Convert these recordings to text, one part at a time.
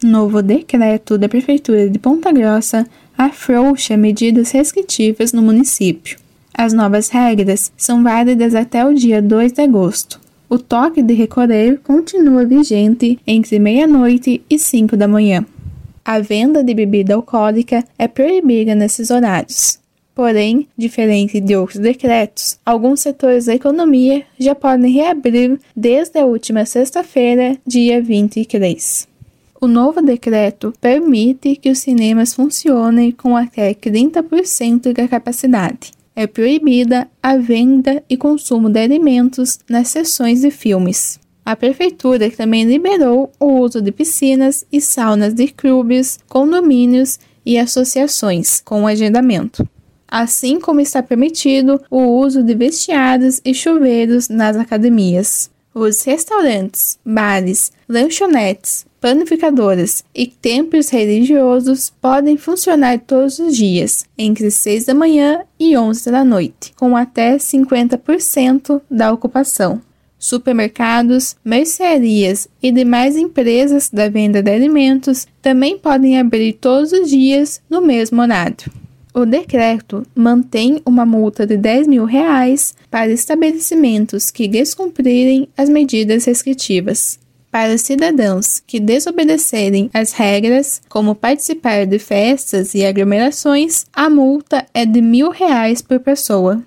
Novo decreto da Prefeitura de Ponta Grossa afrouxa medidas restritivas no município. As novas regras são válidas até o dia 2 de agosto. O toque de recolher continua vigente entre meia-noite e 5 da manhã. A venda de bebida alcoólica é proibida nesses horários. Porém, diferente de outros decretos, alguns setores da economia já podem reabrir desde a última sexta-feira, dia 23. O novo decreto permite que os cinemas funcionem com até 30% da capacidade. É proibida a venda e consumo de alimentos nas sessões de filmes. A Prefeitura também liberou o uso de piscinas e saunas de clubes, condomínios e associações com agendamento. Assim como está permitido o uso de vestiários e chuveiros nas academias. Os restaurantes, bares, lanchonetes, panificadoras e templos religiosos podem funcionar todos os dias, entre 6 da manhã e 11 da noite, com até 50% da ocupação. Supermercados, mercearias e demais empresas da venda de alimentos também podem abrir todos os dias no mesmo horário. O decreto mantém uma multa de R$10 mil para estabelecimentos que descumprirem as medidas restritivas. Para cidadãos que desobedecerem as regras, como participar de festas e aglomerações, a multa é de R$1.000 por pessoa.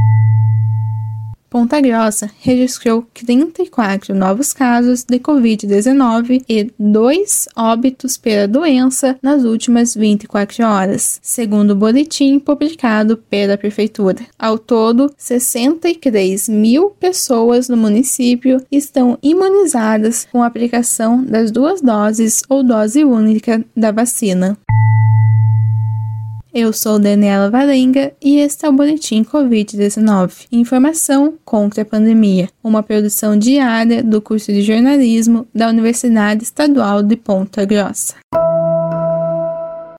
Ponta Grossa registrou 34 novos casos de Covid-19 e 2 óbitos pela doença nas últimas 24 horas, segundo o boletim publicado pela Prefeitura. Ao todo, 63 mil pessoas no município estão imunizadas com a aplicação das 2 doses ou dose única da vacina. Eu sou Daniela Varenga e este é o Boletim Covid-19. Informação contra a pandemia. Uma produção diária do curso de jornalismo da Universidade Estadual de Ponta Grossa.